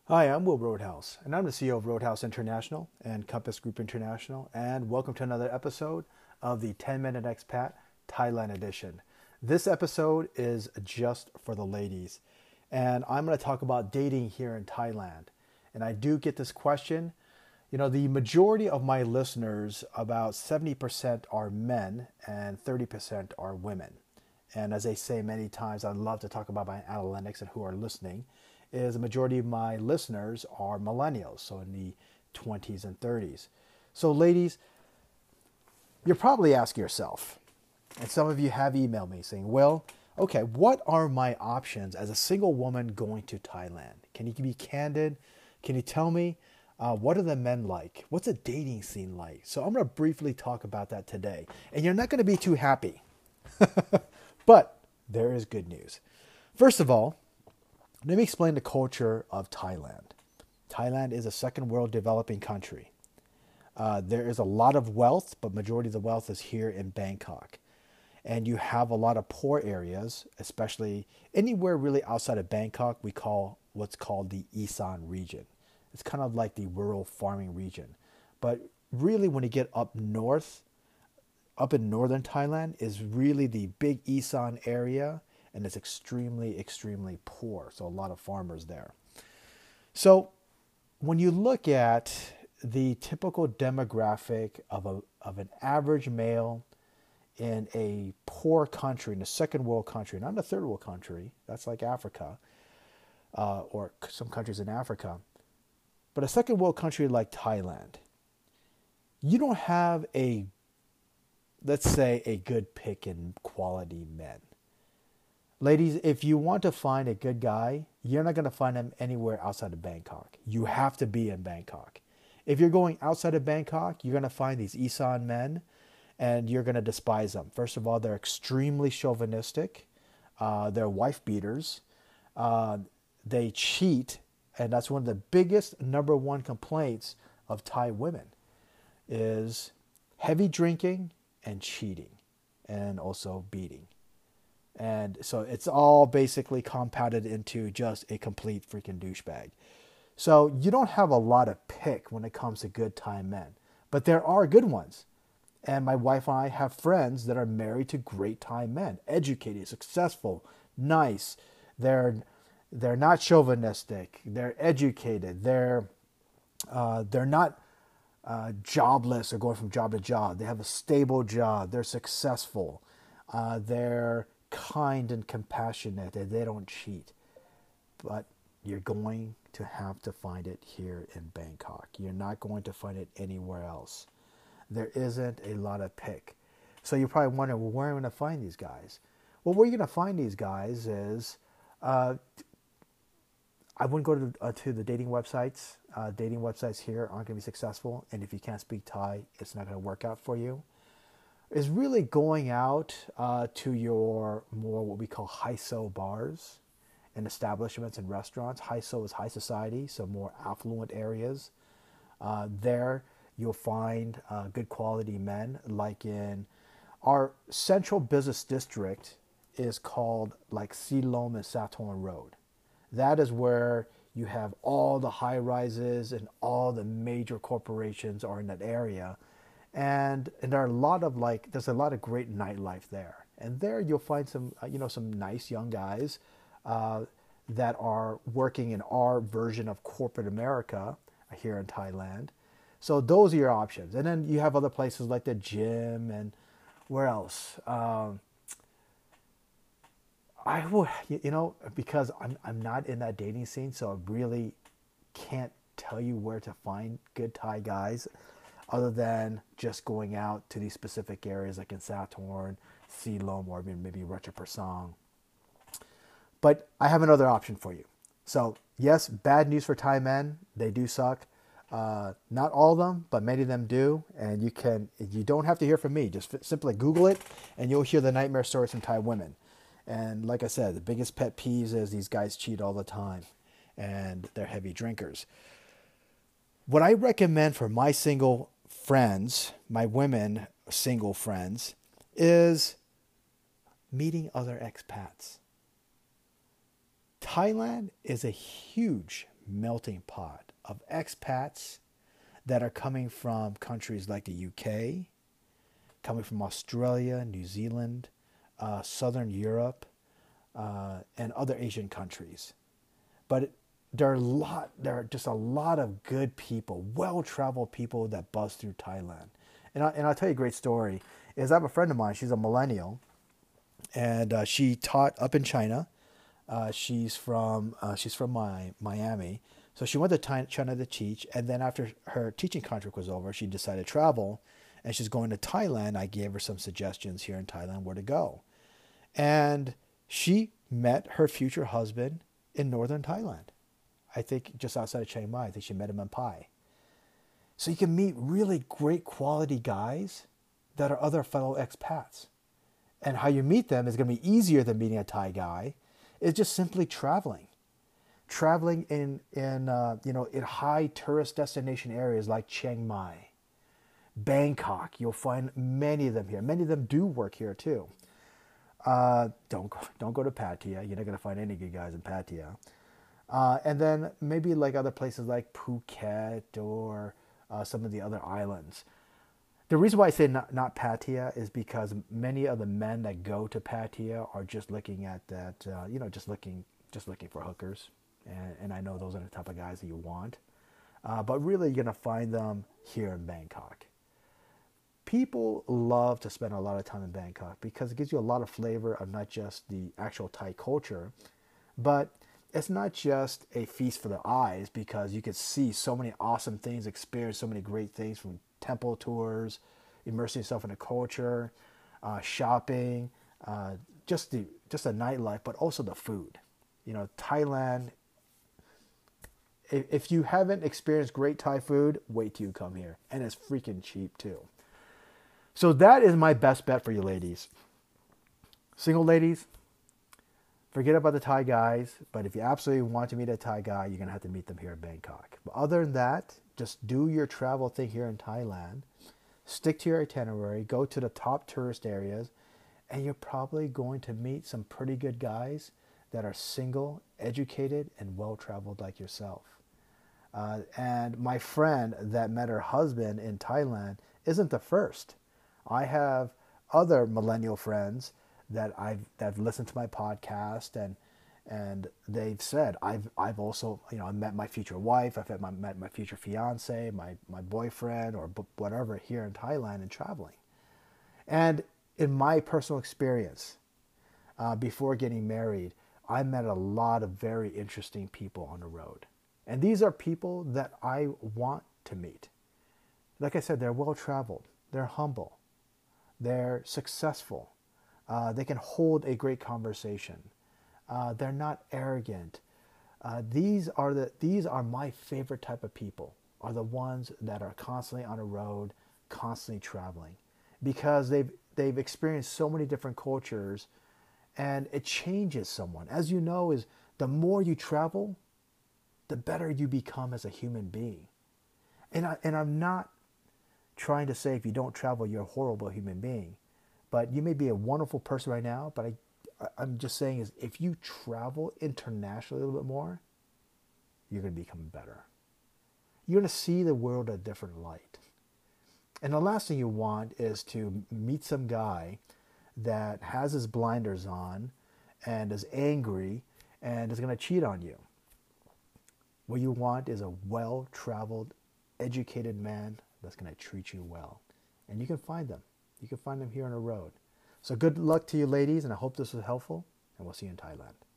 Hi, I'm Will Roadhouse, and I'm the CEO of Roadhouse International and Compass Group International, and welcome to another episode of the 10 Minute Expat Thailand Edition. This episode is just for the ladies, and I'm going to talk about dating here in Thailand. And I do get this question. You know, the majority of my listeners, about 70% are men and 30% are women. And as I say many times, I love to talk about my analytics and who are listening, is the majority of my listeners are millennials, so in the 20s and 30s. So ladies, you're probably asking yourself, and some of you have emailed me saying, well, okay, what are my options as a single woman going to Thailand? Can you be candid? Can you tell me what are the men like? What's a dating scene like? So I'm going to briefly talk about that today. And you're not going to be too happy. But there is good news. First of all, let me explain the culture of Thailand. Thailand is a second world developing country. There is a lot of wealth, but majority of the wealth is here in Bangkok. And you have a lot of poor areas, especially anywhere really outside of Bangkok, we call what's called the Isan region. It's kind of like the rural farming region. But really when you get up north, up in northern Thailand is really the big Isan area, and it's extremely, extremely poor. So a lot of farmers there. So when you look at the typical demographic of an average male in a poor country, in a second world country, not a third world country, that's like Africa, or some countries in Africa, but a second world country like Thailand, you don't have let's say, a good pick in quality men. Ladies, if you want to find a good guy, you're not going to find him anywhere outside of Bangkok. You have to be in Bangkok. If you're going outside of Bangkok, you're going to find these Isan men and you're going to despise them. First of all, they're extremely chauvinistic. They're wife beaters. They cheat. And that's one of the biggest number one complaints of Thai women is heavy drinking and cheating and also beating. And so it's all basically compounded into just a complete freaking douchebag. So you don't have a lot of pick when it comes to good Thai men, but there are good ones. And my wife and I have friends that are married to great Thai men, educated, successful, nice. They're not chauvinistic. They're educated. They're not jobless or going from job to job. They have a stable job. They're successful. They're kind and compassionate, and they don't cheat. But you're going to have to find it here in Bangkok. You're not going to find it anywhere else. There isn't a lot of pick. So you're probably wondering, well, where am I going to find these guys? Well, where you're going to find these guys is, I wouldn't go to the dating websites. Dating websites here aren't going to be successful. And if you can't speak Thai, it's not going to work out for you. Is really going out to your more what we call high-so bars and establishments and restaurants. High-so is high society, so more affluent areas. There you'll find good quality men. Like in our central business district is called like Silom and Saturn Road. That is where you have all the high rises and all the major corporations are in that area. And there are there's a lot of great nightlife there. And there you'll find some nice young guys that are working in our version of corporate America here in Thailand. So those are your options. And then you have other places like the gym and where else? I would, because I'm not in that dating scene, so I really can't tell you where to find good Thai guys other than just going out to these specific areas like in Saturn, Silom, or maybe Ratchaprasong. But I have another option for you. So yes, bad news for Thai men. They do suck. Not all of them, but many of them do. And you don't have to hear from me. Just simply Google it and you'll hear the nightmare stories from Thai women. And like I said, the biggest pet peeves is these guys cheat all the time and they're heavy drinkers. What I recommend for my single friends, my women single friends, is meeting other expats. Thailand is a huge melting pot of expats that are coming from countries like the UK, coming from Australia, New Zealand, Southern Europe, and other Asian countries. But there are just a lot of good people, well-traveled people that buzz through Thailand. And I'll tell you a great story. Is I have a friend of mine. She's a millennial, and she taught up in China. She's from Miami, so she went to China to teach. And then after her teaching contract was over, she decided to travel, and she's going to Thailand. I gave her some suggestions here in Thailand where to go, and she met her future husband in northern Thailand. I think just outside of Chiang Mai. I think she met him in Pai. So you can meet really great quality guys that are other fellow expats. And how you meet them is going to be easier than meeting a Thai guy. It's just simply traveling. Traveling in high tourist destination areas like Chiang Mai, Bangkok. You'll find many of them here. Many of them do work here too. Don't go to Pattaya. You're not going to find any good guys in Pattaya. And then maybe like other places like Phuket or some of the other islands. The reason why I say not Pattaya is because many of the men that go to Pattaya are just looking at that, just looking for hookers, and I know those are the type of guys that you want. But really, you're gonna find them here in Bangkok. People love to spend a lot of time in Bangkok because it gives you a lot of flavor of not just the actual Thai culture, but it's not just a feast for the eyes because you could see so many awesome things, experience so many great things from temple tours, immersing yourself in the culture, shopping, just the nightlife, but also the food. Thailand. If you haven't experienced great Thai food, wait till you come here, and it's freaking cheap too. So that is my best bet for you ladies. Single ladies, forget about the Thai guys, but if you absolutely want to meet a Thai guy, you're going to have to meet them here in Bangkok. But other than that, just do your travel thing here in Thailand. Stick to your itinerary. Go to the top tourist areas. And you're probably going to meet some pretty good guys that are single, educated, and well-traveled like yourself. And my friend that met her husband in Thailand isn't the first. I have other millennial friends that I've listened to my podcast, and they've said I've also I met my future wife, I've met my future fiance, my boyfriend, or whatever here in Thailand and traveling. And in my personal experience, before getting married, I met a lot of very interesting people on the road, and these are people that I want to meet. Like I said, they're well traveled, they're humble, they're successful. They can hold a great conversation. They're not arrogant. These are my favorite type of people. Are the ones that are constantly on the road, constantly traveling, because they've experienced so many different cultures, and it changes someone. As you know, is the more you travel, the better you become as a human being. And I'm not trying to say if you don't travel, you're a horrible human being. But you may be a wonderful person right now, but I'm just saying is if you travel internationally a little bit more, you're going to become better. You're going to see the world in a different light. And the last thing you want is to meet some guy that has his blinders on and is angry and is going to cheat on you. What you want is a well-traveled, educated man that's going to treat you well. And you can find them. You can find them here on the road. So good luck to you ladies, and I hope this was helpful, and we'll see you in Thailand.